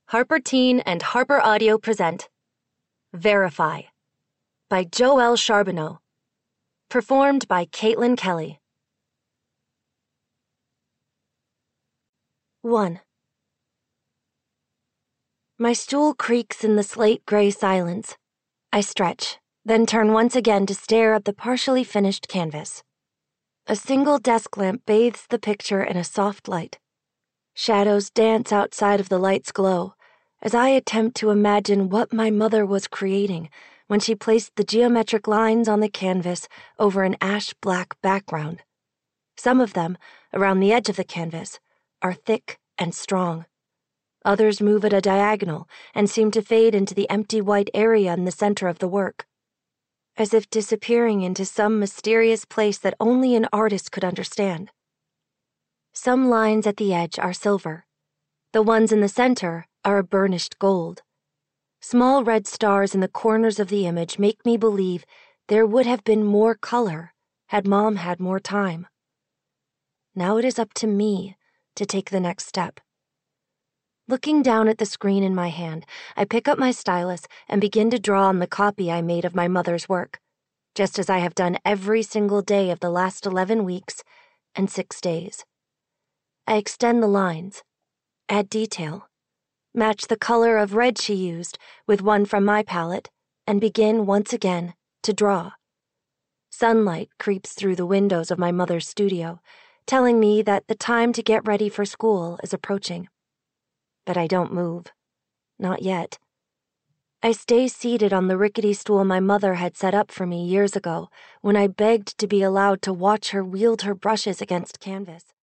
Harper Teen and Harper Audio present Verify by Joelle Charbonneau. Performed by Caitlin Kelly. 1. My stool creaks in the slate-gray silence. I stretch, then turn once again to stare at the partially finished canvas. A single desk lamp bathes the picture in a soft light. Shadows dance outside of the light's glow as I attempt to imagine what my mother was creating when she placed the geometric lines on the canvas over an ash-black background. Some of them, around the edge of the canvas, are thick and strong. Others move at a diagonal and seem to fade into the empty white area in the center of the work, as if disappearing into some mysterious place that only an artist could understand. Some lines at the edge are silver. The ones in the center are a burnished gold. Small red stars in the corners of the image make me believe there would have been more color had Mom had more time. Now it is up to me to take the next step. Looking down at the screen in my hand, I pick up my stylus and begin to draw on the copy I made of my mother's work, just as I have done every single day of the last 11 weeks and 6 days. I extend the lines, add detail, match the color of red she used with one from my palette, and begin once again to draw. Sunlight creeps through the windows of my mother's studio, telling me that the time to get ready for school is approaching. But I don't move. Not yet. I stay seated on the rickety stool my mother had set up for me years ago when I begged to be allowed to watch her wield her brushes against canvas.